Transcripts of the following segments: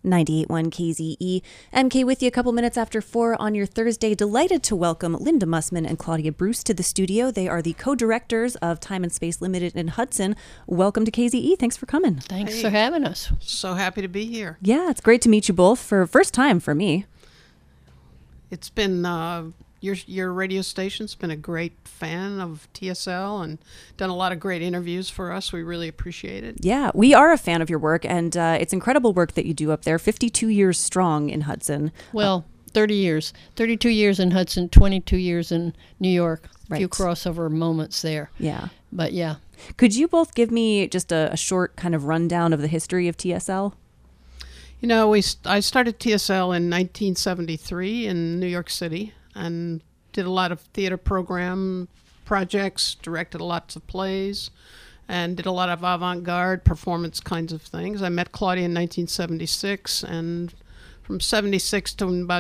98.1 KZE. MK with you a couple minutes after 4 on your Thursday. Delighted to welcome Linda Mussman and Claudia Bruce to the studio. They are the co-directors of Time and Space Limited in Hudson. Welcome to KZE. Thanks for coming. Thanks for having us. So happy to be here. Yeah, it's great to meet you both for first time for me. It's been your radio station's been a great fan of TSL and done a lot of great interviews for us. We really appreciate it. Yeah, we are a fan of your work, and it's incredible work that you do up there. 52 years strong in Hudson. Well, 30 years. 32 years in Hudson, 22 years in New York. A few Right. crossover moments there. Yeah. But yeah. Could you both give me just a short kind of rundown of the history of TSL? You know, I started TSL in 1973 in New York City and did a lot of theater program projects, directed lots of plays, and did a lot of avant-garde performance kinds of things. I met Claudia in 1976, and from 76 to about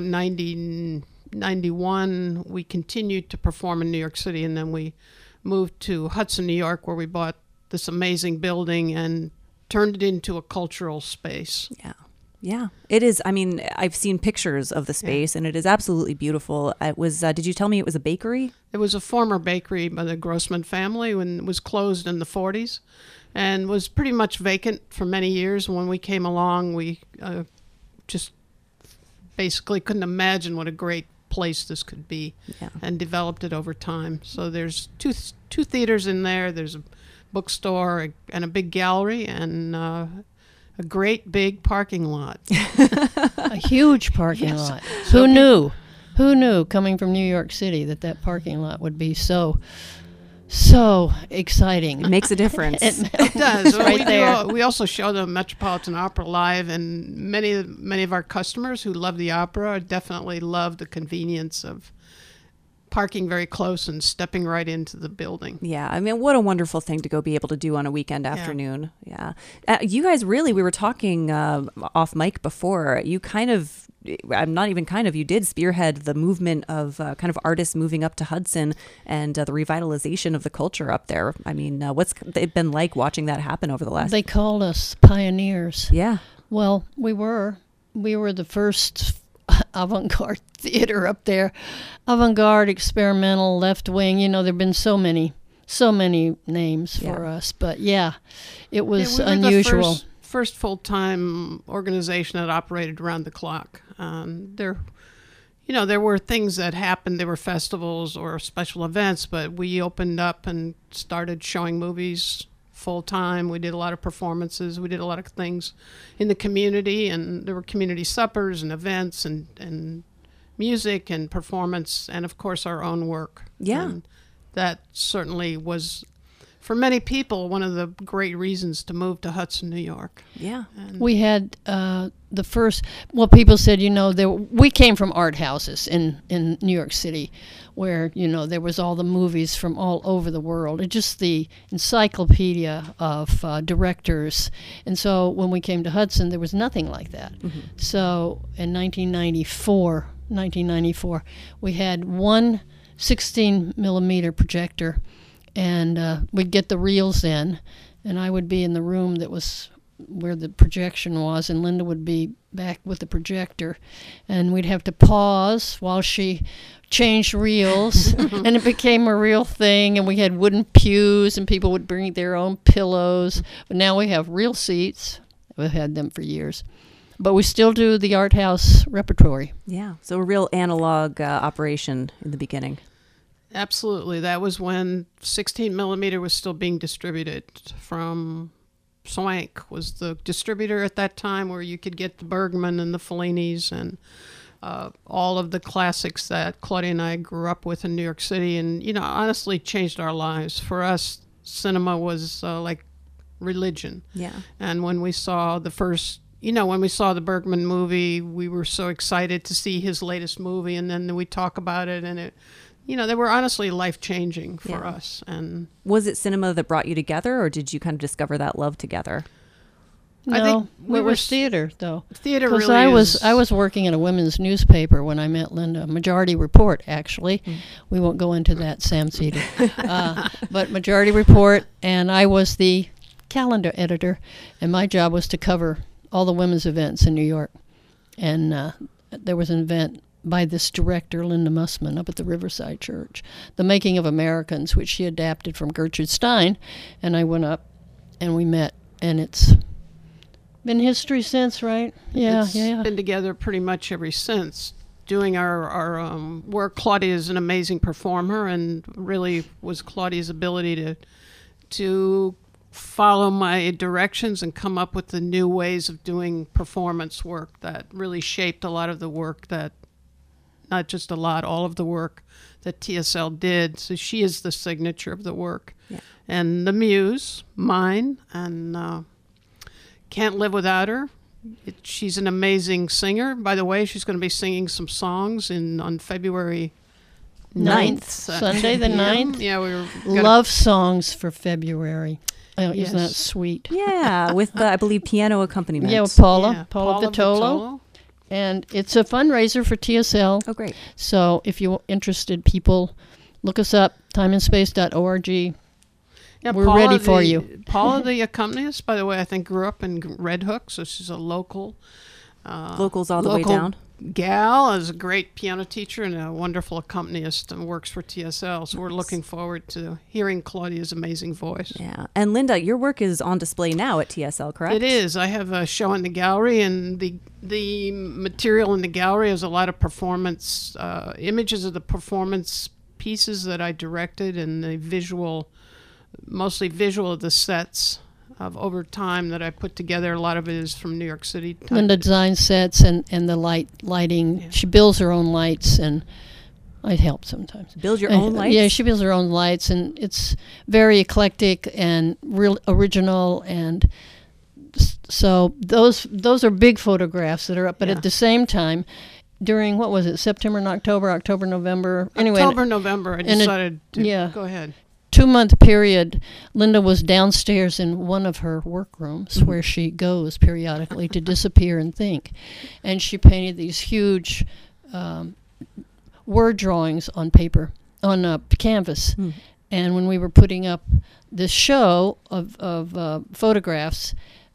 91, we continued to perform in New York City, and then we moved to Hudson, New York, where we bought this amazing building and turned it into a cultural space. Yeah. Yeah, it is. I mean, I've seen pictures of the space, and it is absolutely beautiful. It was. Did you tell me it was a bakery? It was a former bakery by the Grossman family when it was closed in the 40s and was pretty much vacant for many years. When we came along, we just basically couldn't imagine what a great place this could be, and developed it over time. So there's two theaters in there. There's a bookstore and a big gallery and a great big parking lot. A huge parking lot. Who knew? Who knew coming from New York City that parking lot would be so exciting? It makes a difference. It does. Right there. We also show the Metropolitan Opera live, and many of our customers who love the opera definitely love the convenience of parking very close and stepping right into the building. Yeah, I mean, what a wonderful thing to go be able to do on a weekend afternoon. Yeah. You guys really, we were talking off mic before, you kind of, I'm not even kind of, you did spearhead the movement of kind of artists moving up to Hudson and the revitalization of the culture up there. I mean, what's it been like watching that happen over the last... They called us pioneers. Yeah. Well, we were the first avant-garde theater up there. Avant-garde, experimental, left-wing, there have been so many names for us. But yeah, it was unusual. The first full-time organization that operated around the clock. There were things that happened. There were festivals or special events, but we opened up and started showing movies full-time. We did a lot of performances. We did a lot of things in the community, and there were community suppers and events and music and performance, and of course our own work. Yeah. And that certainly was, for many people, one of the great reasons to move to Hudson, New York. Yeah. And we had the first, people said, we came from art houses in New York City where, there was all the movies from all over the world. It's just the encyclopedia of directors. And so when we came to Hudson, there was nothing like that. Mm-hmm. So in 1994, we had one 16-millimeter projector, and we'd get the reels in, and I would be in the room that was where the projection was, and Linda would be back with the projector, and we'd have to pause while she changed reels, and it became a real thing, and we had wooden pews, and people would bring their own pillows, but now we have real seats. We've had them for years. But we still do the art house repertory. Yeah, so a real analog operation in the beginning. Absolutely. That was when 16 millimeter was still being distributed from Swank was the distributor at that time, where you could get the Bergman and the Fellinis and all of the classics that Claudia and I grew up with in New York City, and honestly changed our lives. For us, cinema was like religion. Yeah. And when we saw the Bergman movie, we were so excited to see his latest movie, and then we talk about it, and they were honestly life-changing for us. And was it cinema that brought you together, or did you kind of discover that love together? No, I think it was theater, though. Theater really is... I was working in a women's newspaper when I met Linda. Majority Report, actually. We won't go into that, Sam Cedar. But Majority Report, and I was the calendar editor, and my job was to cover all the women's events in New York. And there was an event by this director, Linda Mussman, up at the Riverside Church, The Making of Americans, which she adapted from Gertrude Stein. And I went up and we met, and it's been history since, right? It's been together pretty much ever since. Doing our work. Claudia is an amazing performer, and really was Claudia's ability to follow my directions and come up with the new ways of doing performance work that really shaped a lot of the work that, not just a lot, all of the work that TSL did. So she is the signature of the work. Yeah. And the muse, mine, and can't live without her. She's an amazing singer. By the way, she's going to be singing some songs on February 9th. Sunday the 9th. Yeah, love songs for February. Oh, Yes. Isn't that sweet? Yeah, with the, I believe, piano accompaniment. Yeah, with Paula Yeah, Vitolo. And it's a fundraiser for TSL. Oh, great. So if you're interested, people, look us up, timeandspace.org. Yeah, We're ready for you. Paula, the accompanist, by the way, I think grew up in Red Hook, so she's a local. Locals all the way down. Gal is a great piano teacher and a wonderful accompanist and works for TSL. So we're looking forward to hearing Claudia's amazing voice. Yeah. And Linda, your work is on display now at TSL, correct? It is. I have a show in the gallery, and the material in the gallery is a lot of performance, images of the performance pieces that I directed, and the mostly visual of the sets of over time that I put together. A lot of it is from New York City. Linda designs sets and the lighting. Yeah. She builds her own lights, and I help sometimes. Build your own lights? Yeah, she builds her own lights, and it's very eclectic and real original. And so those are big photographs that are up. But at the same time, during, what was it, September and October, November? Anyway, November, I decided to go ahead. 2-month period, Linda was downstairs in one of her workrooms where she goes periodically to disappear and think. And she painted these huge word drawings on paper, on canvas. Mm. And when we were putting up this show of photographs,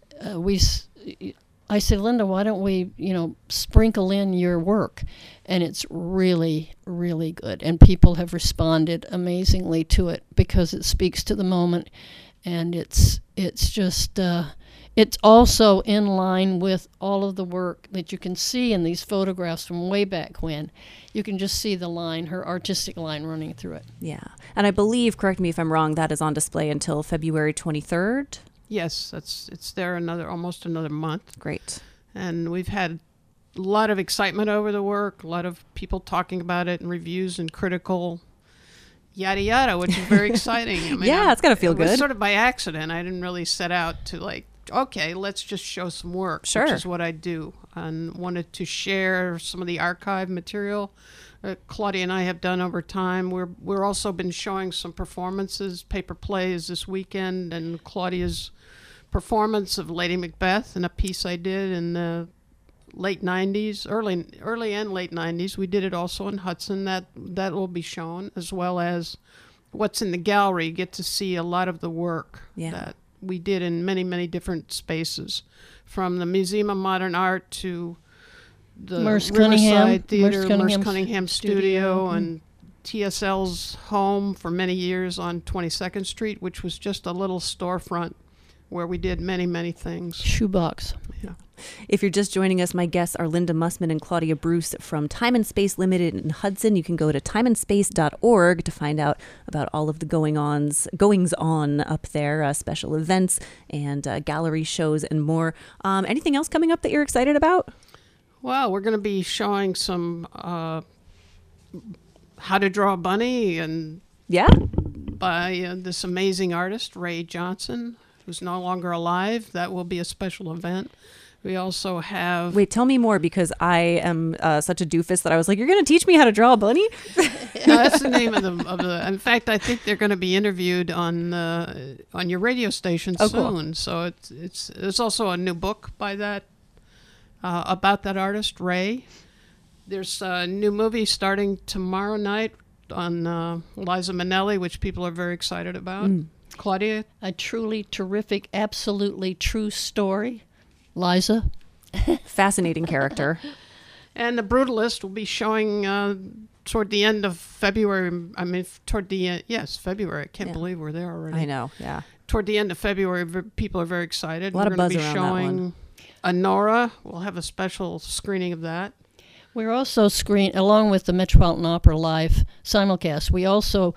I said, Linda, why don't we, sprinkle in your work? And it's really, really good. And people have responded amazingly to it because it speaks to the moment. And it's just, it's also in line with all of the work that you can see in these photographs from way back when. You can just see the line, her artistic line running through it. Yeah. And I believe, correct me if I'm wrong, that is on display until February 23rd. Yes, it's there almost another month. Great. And we've had a lot of excitement over the work, a lot of people talking about it and reviews and critical yada yada, which is very exciting. I mean, it's got to feel good. It was sort of by accident. I didn't really set out to okay, let's just show some work, which is what I do, and wanted to share some of the archive material Claudia and I have done over time. We're also been showing some performances, paper plays this weekend, and Claudia's performance of Lady Macbeth and a piece I did in the late 90s, early and late 90s. We did it also in Hudson. That will be shown, as well as what's in the gallery. You get to see a lot of the work that we did in many, many different spaces, from the Museum of Modern Art to the Riverside Theater, Merce Cunningham Studio, and TSL's home for many years on 22nd Street, which was just a little storefront where we did many, many things. Shoebox. Yeah. If you're just joining us, my guests are Linda Mussman and Claudia Bruce from Time and Space Limited in Hudson. You can go to timeandspace.org to find out about all of the goings on up there, special events and gallery shows and more. Anything else coming up that you're excited about? Well, we're going to be showing some How to Draw a Bunny and by this amazing artist, Ray Johnson, who's no longer alive. That will be a special event. We also have... Wait, tell me more, because I am such a doofus that I was like, you're going to teach me how to draw a bunny? That's the name of the... In fact, I think they're going to be interviewed on your radio station soon. Cool. So there's also a new book by that, about that artist, Ray. There's a new movie starting tomorrow night on Liza Minnelli, which people are very excited about. Claudia? A truly terrific, absolutely true story. Liza, Fascinating character. And The Brutalist will be showing toward the end of February. I mean, toward the end, yes, February. I can't believe we're there already. I know, yeah. Toward the end of February, people are very excited. A lot of buzz We're around going to be that showing Honora. We'll have a special screening of that. We're also along with the Metropolitan Opera Live simulcast, we also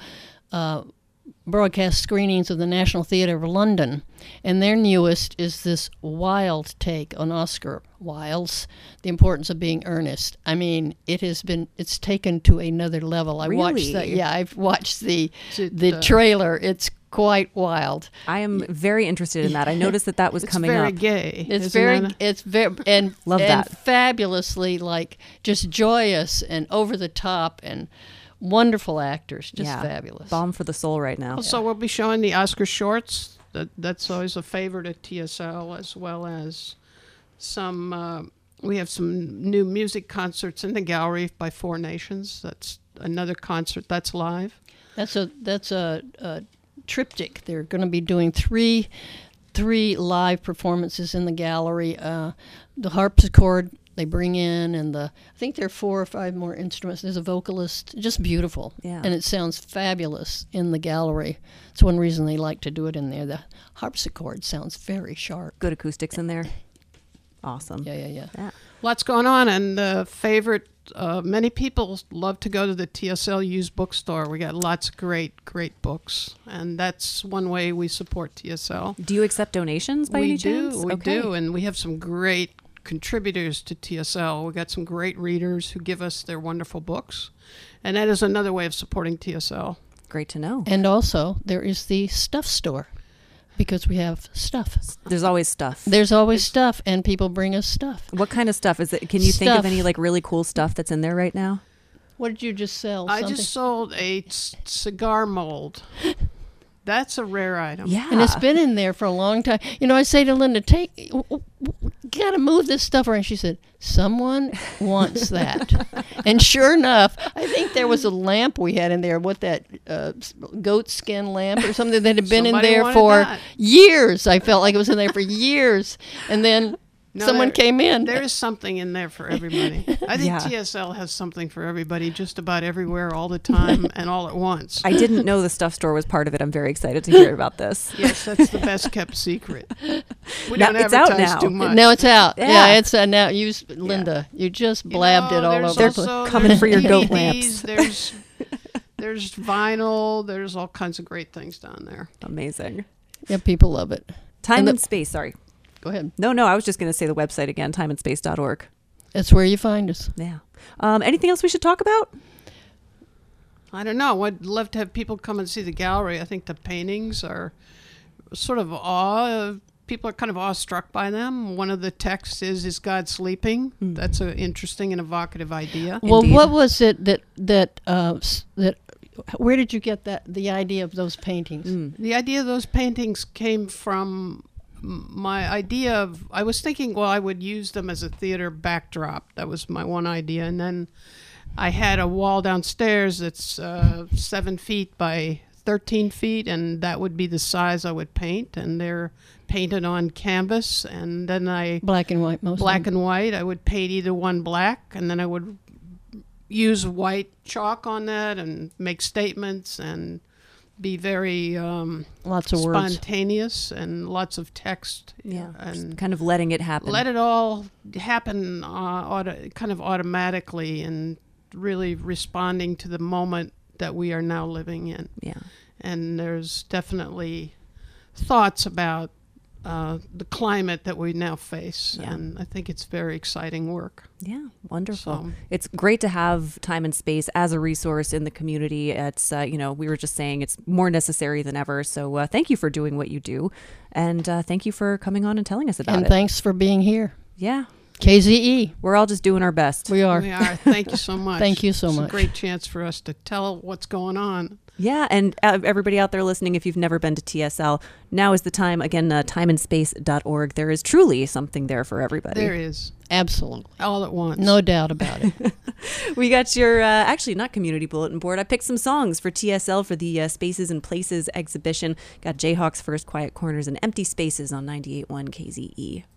broadcast screenings of the National Theatre of London. And their newest is this wild take on Oscar Wilde's The Importance of Being Earnest. I mean, it's taken to another level. Really? I've watched the it, trailer. It's quite wild. I am very interested in that. I noticed that was coming very up. Gay. It's isn't very and Love and that. fabulously just joyous and over the top and wonderful actors, just fabulous. Balm for the soul right now. Also, we'll be showing the Oscar shorts. That's always a favorite at TSL, as well as some. We have some new music concerts in the gallery by Four Nations. That's another concert that's live. That's a triptych. They're going to be doing three live performances in the gallery. The harpsichord they bring in, and I think there are 4 or 5 more instruments. There's a vocalist, just beautiful, and it sounds fabulous in the gallery. It's one reason they like to do it in there. The harpsichord sounds very sharp. Good acoustics in there. Awesome. Yeah. Lots going on, and the favorite. Many people love to go to the TSL used bookstore. We got lots of great books, and that's one way we support TSL. Do you accept donations by any chance? We do, and we have some great contributors to TSL. We got some great readers who give us their wonderful books, and that is another way of supporting TSL. Great to know. And also, there is the stuff store, because we have stuff. There's always stuff. There's always stuff, and people bring us stuff. What kind of stuff is it? Can you think of any like really cool stuff that's in there right now? What did you just sell? I just sold a cigar mold. That's a rare item. Yeah. And it's been in there for a long time. You know, I say to Linda, got to move this stuff around. She said, someone wants that. And sure enough, I think there was a lamp we had in there, that goat skin lamp or something that had been Somebody in there wanted for that. years. I felt like it was in there for years. And then someone came in. There is something in there for everybody. I think TSL has something for everybody just about everywhere all the time and all at once. I didn't know the stuff store was part of it. I'm very excited to hear about this. Yes, that's the best kept secret. We Now- don't it's out advertise now. too much. Now it's out. Yeah. Yeah, it's now. Linda, you just blabbed it all over. They're the place. coming for your goat DVDs, lamps. There's vinyl. There's all kinds of great things down there. Amazing. Yeah, people love it. Time and space. Sorry. Go ahead. No, I was just going to say the website again, timeandspace.org. That's where you find us. Yeah. Anything else we should talk about? I don't know. I'd love to have people come and see the gallery. I think the paintings are sort of people are kind of awestruck by them. One of the texts is God sleeping? That's an interesting and evocative idea. Well, Indeed. what was it that where did you get the idea of those paintings? The idea of those paintings came from my idea of, I was thinking, I would use them as a theater backdrop. That was my one idea. And then I had a wall downstairs that's 7 feet by 13 feet, and that would be the size I would paint. And they're painted on canvas. And then Black and white, mostly. Black and white. I would paint either one black, and then I would use white chalk on that and make statements and be very lots of words, spontaneous, and lots of text. Yeah. And Just kind of letting it happen. let it all happen kind of automatically, and really responding to the moment that we are now living in. Yeah. And there's definitely thoughts about the climate that we now face. Yeah. And I think it's very exciting work. Yeah, wonderful. So- It's great to have Time and Space as a resource in the community. It's, we were just saying it's more necessary than ever. So thank you for doing what you do. And thank you for coming on and telling us about and it. thanks for being here. Yeah, KZE, we're all just doing our best. we are. We are. Thank you so much. Thank you so It's much. a great chance for us to tell what's going on. Yeah, and everybody out there listening, if you've never been to TSL, now is the time. Again, timeandspace.org. There is truly something there for everybody. There is. Absolutely. All at once. No doubt about it. We got your, actually not community bulletin board. I picked some songs for TSL for the Spaces and Places exhibition. Got Jayhawk's First Quiet Corners and Empty Spaces on 98.1 KZE.